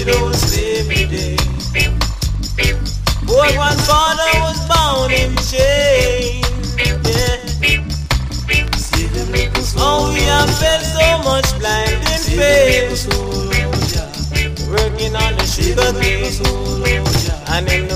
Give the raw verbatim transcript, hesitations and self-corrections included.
those sleepy days. Poor grandfather was bound in chains. Yeah. Oh, we have felt so much blinding pain, working on the sugar cane, and in